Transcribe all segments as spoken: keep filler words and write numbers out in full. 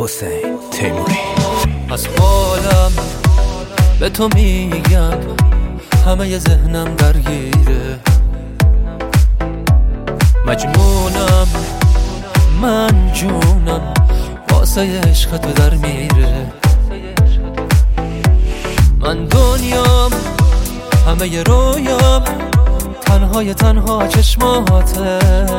حسین تیموری. از حالم به تو میگم همه ی ذهنم درگیره، مجنونم من جونم واسه عشق تو در میره. من دنیام همه ی رویام تنهای تنها چشماته،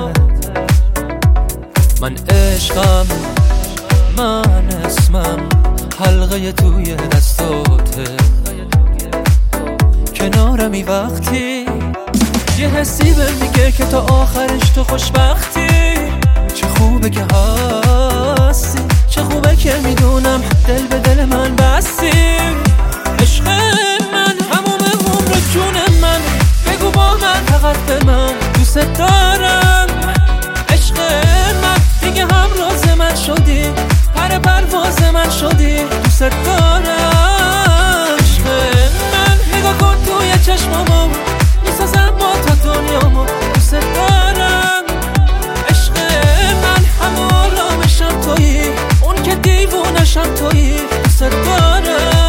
من عشقم من اسمم حلقه توی دستاته. کنارمی وقتی یه حسی به میگه که تا آخرش تو خوشبختی. چه خوبه که هستی، چه خوبه که میدونم دل به دل من بستی. عشق من هموم عمر جون من، بگو با من فقط به من دوست دارم. عشق من دیگه همراز من شدی، پر پرواز من شدی، دوست دارم. عشق من نگاه کن توی چشمامو، میسازم با تو دنیامو، دوست دارم. عشق من همه آرامشم تویی، اون که دیوونشم تویی، دوست دارم.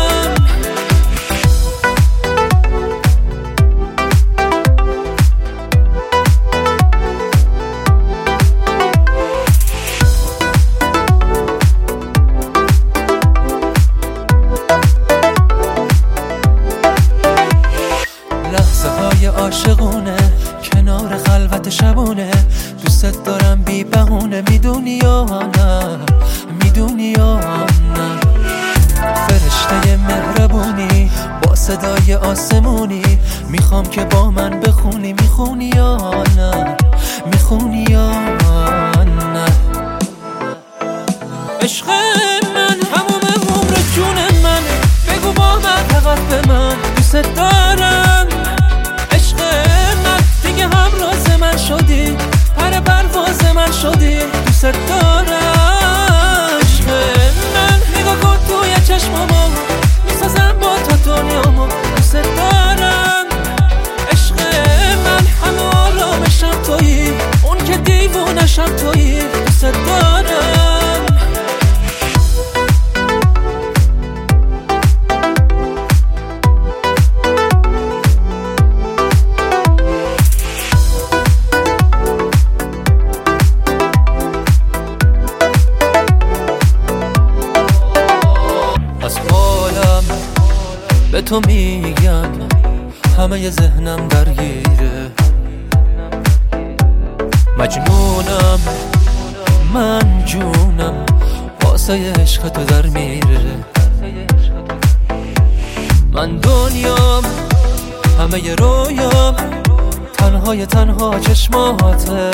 لحظه های عاشقونه کنار خلوت شبونه، دوست دارم بی بهونه، میدونی یا نه، میدونی یا نه. فرشته مهربونی با صدای آسمونی، میخوام که با من بخونی، میخونی یا نه، میخونی یا نه. عشق من هموم عمر جون من، بگو با من فقط به من دوست دارم. عشق من دیگه همراز من شدی، پر پرواز من شدی، دوست دارم. عشق من نگاه کن توی چشمامو، میسازم با تو دنیامو، دوست دارم. عشق من همه آرامشم تویی، اون که دیوونشم تویی، دوست دارم. از حالم به تو میگم همه ی ذهنم درگیره، مجنونم من جونم واسه عشق تو در میره. من دنیام همه ی رویام تنهای تنها چشماته،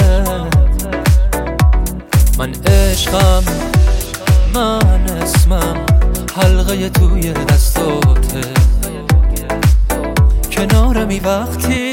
من عشقم من اسمم حلقه توی دستاته. کنارمی وقتی